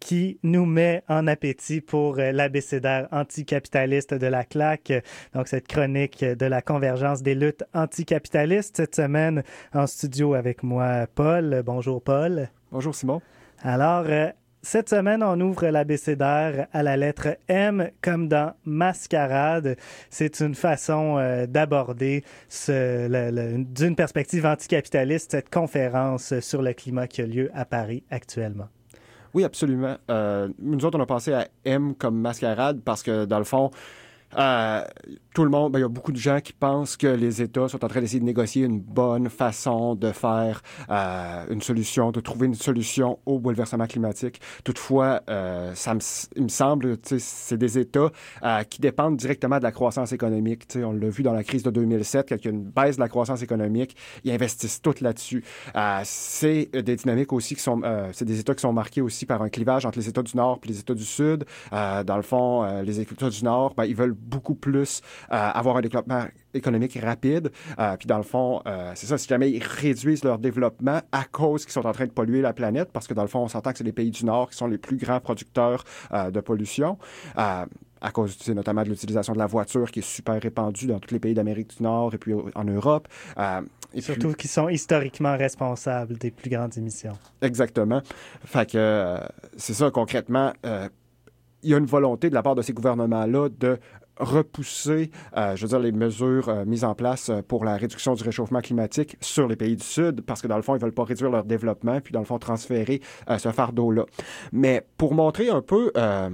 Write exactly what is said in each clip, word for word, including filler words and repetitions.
qui nous met en appétit pour l'abécédaire anticapitaliste de la claque. Donc, cette chronique de la convergence des luttes anticapitalistes. Cette semaine, en studio avec moi, Paul. Bonjour, Paul. Bonjour, Simon. Alors, euh, cette semaine, on ouvre l'abécédaire à la lettre M, comme dans Mascarade. C'est une façon euh, d'aborder ce, le, le, d'une perspective anticapitaliste cette conférence sur le climat qui a lieu à Paris actuellement. Oui, absolument. Euh, nous autres, on a pensé à M comme Mascarade parce que, dans le fond, Euh, tout le monde, ben, il y a beaucoup de gens qui pensent que les États sont en train d'essayer de négocier une bonne façon de faire euh, une solution, de trouver une solution au bouleversement climatique. Toutefois, euh, ça me, il me semble, tu sais, c'est des États euh, qui dépendent directement de la croissance économique. Tu sais, on l'a vu dans la crise de deux mille sept, quand il y a une baisse de la croissance économique, ils investissent tout là-dessus. Euh, c'est des dynamiques aussi qui sont, euh, c'est des États qui sont marqués aussi par un clivage entre les États du Nord et les États du Sud. Euh, dans le fond, euh, les États du Nord, ben, ils veulent beaucoup plus euh, avoir un développement économique rapide. Euh, puis dans le fond, euh, c'est ça, si jamais ils réduisent leur développement à cause qu'ils sont en train de polluer la planète, parce que dans le fond, on s'entend que c'est les pays du Nord qui sont les plus grands producteurs euh, de pollution. Euh, à cause notamment de l'utilisation de la voiture qui est super répandue dans tous les pays d'Amérique du Nord et puis en Europe. Euh, et Surtout puis, qu'ils sont historiquement responsables des plus grandes émissions. Exactement. Fait que euh, c'est ça, concrètement, euh, il y a une volonté de la part de ces gouvernements-là de repousser, euh, je veux dire, les mesures euh, mises en place pour la réduction du réchauffement climatique sur les pays du Sud, parce que dans le fond, ils veulent pas réduire leur développement, puis dans le fond, transférer euh, ce fardeau-là. Mais pour montrer un peu... Euh,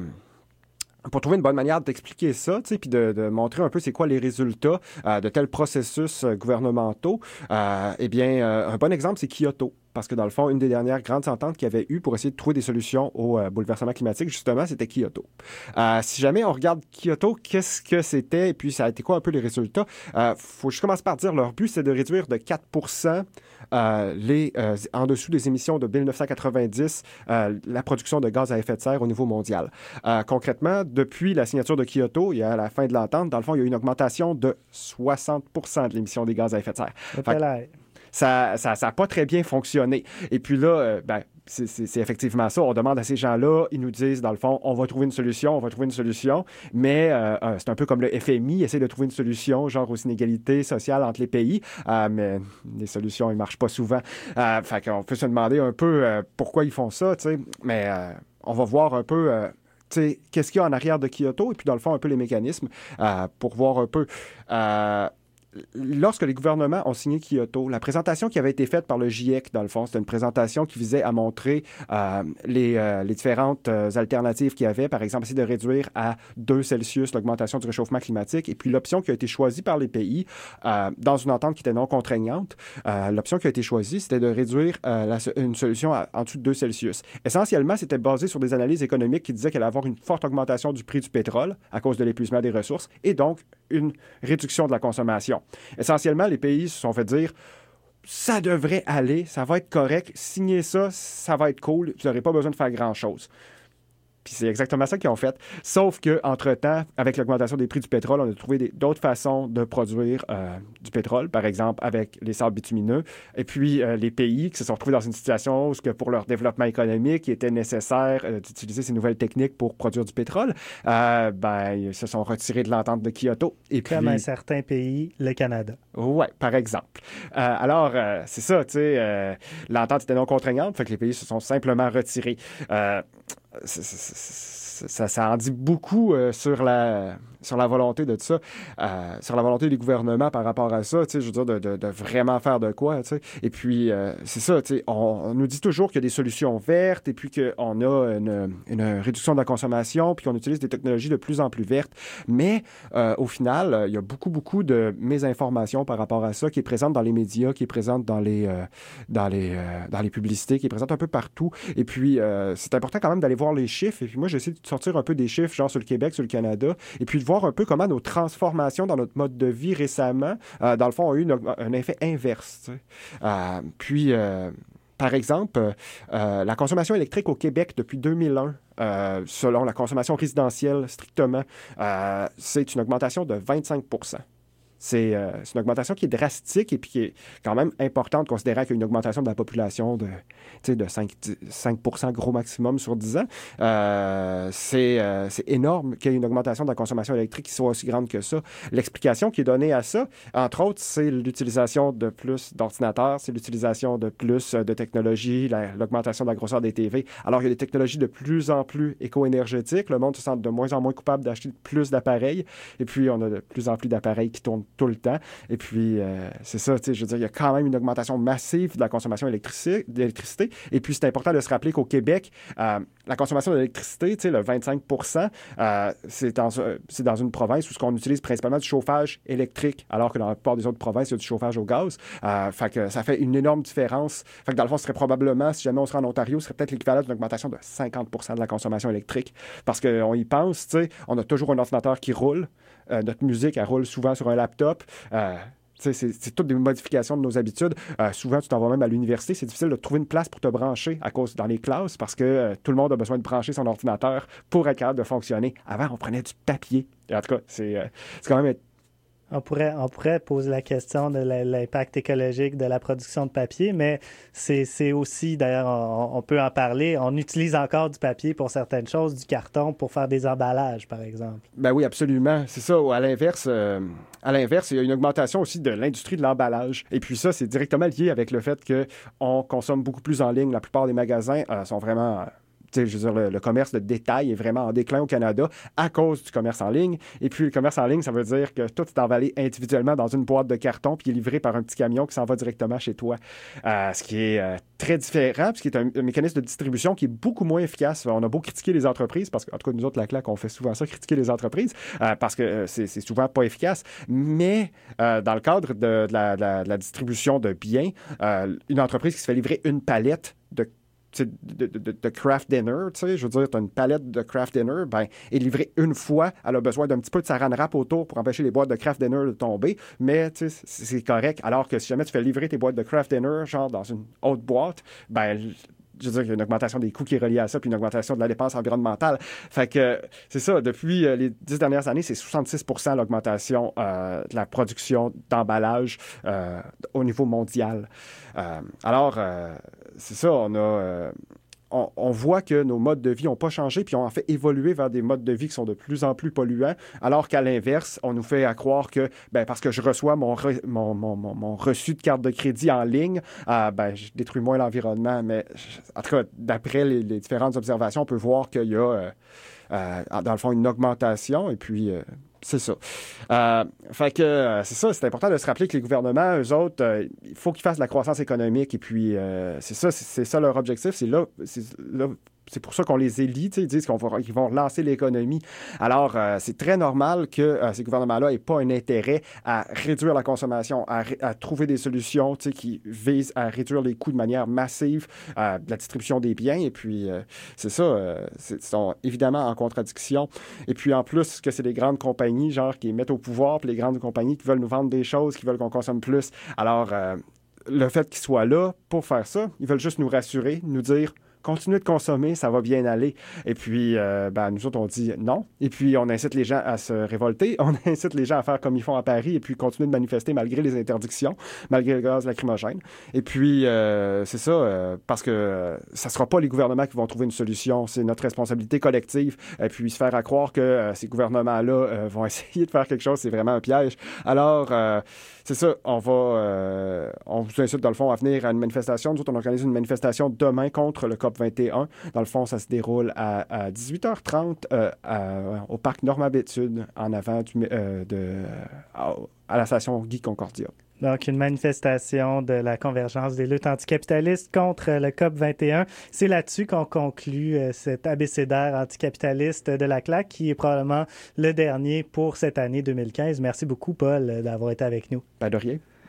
pour trouver une bonne manière d'expliquer ça, tu sais, puis de, de montrer un peu c'est quoi les résultats euh, de tels processus euh, gouvernementaux, euh, eh bien, euh, un bon exemple, c'est Kyoto. Parce que dans le fond, une des dernières grandes ententes qu'il y avait eu pour essayer de trouver des solutions au euh, bouleversement climatique, justement, c'était Kyoto. Euh, si jamais on regarde Kyoto, qu'est-ce que c'était et puis ça a été quoi un peu les résultats? Euh, faut juste commencer par dire leur but, c'est de réduire de quatre pour cent euh, les, euh, en dessous des émissions de dix-neuf cent quatre-vingt-dix, euh, la production de gaz à effet de serre au niveau mondial. Euh, concrètement, depuis la signature de Kyoto, il y a la fin de l'entente, dans le fond, il y a eu une augmentation de soixante pour cent de l'émission des gaz à effet de serre. Fait, ça ça ça a pas très bien fonctionné. Et puis là, euh, ben, c'est, c'est, c'est effectivement ça. On demande à ces gens-là, ils nous disent, dans le fond, on va trouver une solution, on va trouver une solution, mais euh, euh, c'est un peu comme le F M I, essaie de trouver une solution, genre aux inégalités sociales entre les pays, euh, mais les solutions, ils marchent pas souvent. Euh, fait qu'on peut se demander un peu euh, pourquoi ils font ça, tu sais, mais euh, on va voir un peu... Euh, T'sais, qu'est-ce qu'il y a en arrière de Kyoto et puis dans le fond un peu les mécanismes euh, pour voir un peu euh, lorsque les gouvernements ont signé Kyoto, la présentation qui avait été faite par le GIEC, dans le fond, c'était une présentation qui visait à montrer euh, les, euh, les différentes euh, alternatives qu'il y avait, par exemple, essayer de réduire à deux Celsius l'augmentation du réchauffement climatique. Et puis l'option qui a été choisie par les pays, euh, dans une entente qui était non contraignante, euh, l'option qui a été choisie, c'était de réduire euh, la, une solution à, en dessous de deux Celsius. Essentiellement, c'était basé sur des analyses économiques qui disaient qu'elle allait avoir une forte augmentation du prix du pétrole à cause de l'épuisement des ressources et donc une réduction de la consommation. Essentiellement, les pays se sont fait dire ça devrait aller, ça va être correct, signez ça, ça va être cool, vous n'aurez pas besoin de faire grand-chose. Puis c'est exactement ça qu'ils ont fait. Sauf qu'entre-temps, avec l'augmentation des prix du pétrole, on a trouvé des, d'autres façons de produire euh, du pétrole, par exemple avec les sables bitumineux. Et puis euh, les pays qui se sont retrouvés dans une situation où, que pour leur développement économique, il était nécessaire euh, d'utiliser ces nouvelles techniques pour produire du pétrole, euh, ben, ils se sont retirés de l'entente de Kyoto. Et Comme puis, un certain pays, le Canada. Oui, par exemple. Euh, alors, euh, c'est ça, tu sais, euh, l'entente était non contraignante, fait que les pays se sont simplement retirés. Euh, c'est, c'est, c'est, ça, ça en dit beaucoup euh, sur la sur la volonté de ça, euh, sur la volonté des gouvernements par rapport à ça, tu sais, je veux dire, de, de, de vraiment faire de quoi, tu sais. Et puis, euh, c'est ça, tu sais, on, on nous dit toujours qu'il y a des solutions vertes et puis qu'on a une, une réduction de la consommation puis qu'on utilise des technologies de plus en plus vertes. Mais, euh, au final, il y a beaucoup, beaucoup de mésinformations par rapport à ça qui est présente dans les médias, qui est présente dans les, euh, dans les, euh, dans les publicités, qui est présente un peu partout. Et puis, euh, c'est important quand même d'aller voir les chiffres. Et puis, moi, j'essaie de sortir un peu des chiffres, genre sur le Québec, sur le Canada, et puis de voir un peu comment nos transformations dans notre mode de vie récemment, euh, dans le fond, ont eu une, un effet inverse. Tu sais. Euh, puis, euh, par exemple, euh, la consommation électrique au Québec depuis deux mille un, euh, selon la consommation résidentielle strictement, euh, c'est une augmentation de vingt-cinq pour cent. c'est, euh, c'est une augmentation qui est drastique et puis qui est quand même importante, considérant qu'il y a une augmentation de la population de, de cinq pour cent gros maximum sur dix ans. Euh, c'est, euh, c'est énorme qu'il y ait une augmentation de la consommation électrique qui soit aussi grande que ça. L'explication qui est donnée à ça, entre autres, c'est l'utilisation de plus d'ordinateurs, c'est l'utilisation de plus de technologies, la, l'augmentation de la grosseur des T V. Alors, il y a des technologies de plus en plus éco-énergétiques. Le monde se sent de moins en moins coupable d'acheter plus d'appareils. Et puis, on a de plus en plus d'appareils qui tournent tout le temps. Et puis, euh, c'est ça, tu sais, je veux dire, il y a quand même une augmentation massive de la consommation électrici- d'électricité. Et puis, c'est important de se rappeler qu'au Québec, euh, la consommation d'électricité, tu sais, le vingt-cinq pour cent, euh, c'est, dans, c'est dans une province où ce qu'on utilise principalement du chauffage électrique, alors que dans la plupart des autres provinces, il y a du chauffage au gaz. Euh, fait que ça fait une énorme différence. Fait que dans le fond, ce serait probablement, si jamais on serait en Ontario, ce serait peut-être l'équivalent d'une augmentation de cinquante pour cent de la consommation électrique. Parce qu'on y pense, tu sais, on a toujours un ordinateur qui roule. Euh, notre musique, elle roule souvent sur un laptop. Euh, C'est, c'est toutes des modifications de nos habitudes. Euh, souvent, tu t'en vas même à l'université. C'est difficile de trouver une place pour te brancher à cause dans les classes parce que euh, tout le monde a besoin de brancher son ordinateur pour être capable de fonctionner. Avant, on prenait du papier. Et en tout cas, c'est, euh, c'est quand même... On pourrait, on pourrait poser la question de l'impact écologique de la production de papier, mais c'est, c'est aussi, d'ailleurs, on, on peut en parler, on utilise encore du papier pour certaines choses, du carton pour faire des emballages, par exemple. Ben oui, absolument. C'est ça. À l'inverse, euh, à l'inverse, il y a une augmentation aussi de l'industrie de l'emballage. Et puis ça, c'est directement lié avec le fait qu'on consomme beaucoup plus en ligne. La plupart des magasins euh, sont vraiment... Euh, Je veux dire, le, le commerce de détail est vraiment en déclin au Canada à cause du commerce en ligne. Et puis, le commerce en ligne, ça veut dire que tout est emballé individuellement dans une boîte de carton puis est livré par un petit camion qui s'en va directement chez toi. Euh, ce qui est euh, très différent, puis ce qui est un, un mécanisme de distribution qui est beaucoup moins efficace. On a beau critiquer les entreprises, parce qu'en tout cas, nous autres, la claque, on fait souvent ça, critiquer les entreprises, euh, parce que euh, c'est, c'est souvent pas efficace. Mais euh, dans le cadre de, de, la, de, la, de la distribution de biens, euh, une entreprise qui se fait livrer une palette de De, de, de craft dinner, tu sais, je veux dire, tu as une palette de craft dinner, ben, est livrée une fois, elle a besoin d'un petit peu de saran wrap autour pour empêcher les boîtes de craft dinner de tomber, mais tu sais, c'est correct. Alors que si jamais tu fais livrer tes boîtes de craft dinner, genre dans une autre boîte, ben, je veux dire qu'il y a une augmentation des coûts qui est reliée à ça, puis une augmentation de la dépense environnementale. Fait que c'est ça, depuis euh, les dix dernières années, c'est soixante-six pour cent l'augmentation euh, de la production d'emballage euh, au niveau mondial. Euh, alors, euh, c'est ça, on a... Euh, On, on voit que nos modes de vie n'ont pas changé, puis ont en fait évolué vers des modes de vie qui sont de plus en plus polluants, alors qu'à l'inverse, on nous fait à croire que ben, parce que je reçois mon, re, mon, mon, mon, mon reçu de carte de crédit en ligne, euh, ben, je détruis moins l'environnement. Mais en tout cas, d'après les, les différentes observations, on peut voir qu'il y a, euh, euh, dans le fond, une augmentation, et puis... Euh, C'est ça. Euh, fait que euh, c'est ça, c'est important de se rappeler que les gouvernements, eux autres, euh, il faut qu'ils fassent de la croissance économique et puis euh, c'est ça, c'est, c'est ça leur objectif. C'est là, c'est là, c'est pour ça qu'on les élit, ils disent qu'on va, qu'ils vont relancer l'économie. Alors, euh, c'est très normal que euh, ces gouvernements-là n'aient pas un intérêt à réduire la consommation, à, à trouver des solutions qui visent à réduire les coûts de manière massive euh, de la distribution des biens. Et puis, euh, c'est ça, euh, c'est, ils sont évidemment en contradiction. Et puis, en plus, que c'est les grandes compagnies, genre, qui mettent au pouvoir, puis les grandes compagnies qui veulent nous vendre des choses, qui veulent qu'on consomme plus. Alors, euh, le fait qu'ils soient là pour faire ça, ils veulent juste nous rassurer, nous dire... Continuez de consommer, ça va bien aller. Et puis, euh, ben, nous autres, on dit non. Et puis, on incite les gens à se révolter. On incite les gens à faire comme ils font à Paris et puis continuer de manifester malgré les interdictions, malgré le gaz lacrymogène. Et puis, euh, c'est ça, euh, parce que euh, ça ne sera pas les gouvernements qui vont trouver une solution. C'est notre responsabilité collective. Et puis, se faire à croire que euh, ces gouvernements-là euh, vont essayer de faire quelque chose, c'est vraiment un piège. Alors, euh, c'est ça, on va... Euh, on vous incite, dans le fond, à venir à une manifestation. Nous autres, on organise une manifestation demain contre le C O P vingt et un. Dans le fond, ça se déroule à, à dix-huit heures trente euh, à, au parc Normabétude, en avant du, euh, de, à, à la station Guy Concordia. Donc, une manifestation de la convergence des luttes anticapitalistes contre le C O P vingt et un. C'est là-dessus qu'on conclut euh, cet abécédaire anticapitaliste de la claque, qui est probablement le dernier pour cette année deux mille quinze. Merci beaucoup, Paul, d'avoir été avec nous. Pas de rien.